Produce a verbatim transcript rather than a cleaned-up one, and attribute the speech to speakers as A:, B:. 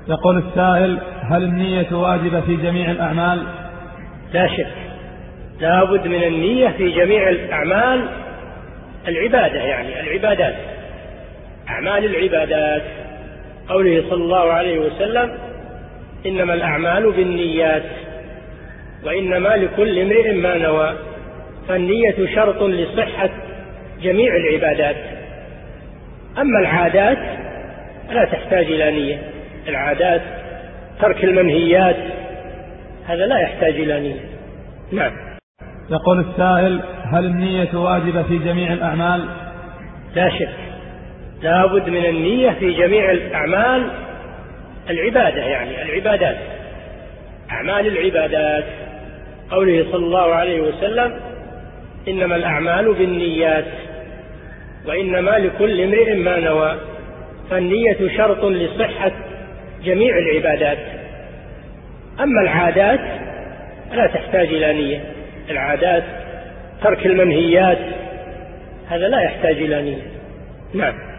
A: يقول السائل: هل النية واجبة في جميع الأعمال؟
B: لا شك، لا بد من النية في جميع الأعمال العبادة، يعني العبادات، أعمال العبادات. قوله صلى الله عليه وسلم: إنما الأعمال بالنيات وإنما لكل امرئ ما نوى. فالنية شرط لصحة جميع العبادات. أما العادات لا تحتاج إلى نية، العادات ترك المنهيات هذا لا يحتاج إلى نية. نعم.
A: يقول السائل: هل النية واجبة في جميع الأعمال؟
B: لا شك، لا بد من النية في جميع الأعمال العبادة، يعني العبادات، أعمال العبادات. قوله صلى الله عليه وسلم: إنما الأعمال بالنيات وإنما لكل امرئ ما نوى. فالنية شرط لصحة جميع العبادات. أما العادات لا تحتاج إلى نية، العادات ترك المنهيات هذا لا يحتاج إلى نية. نعم.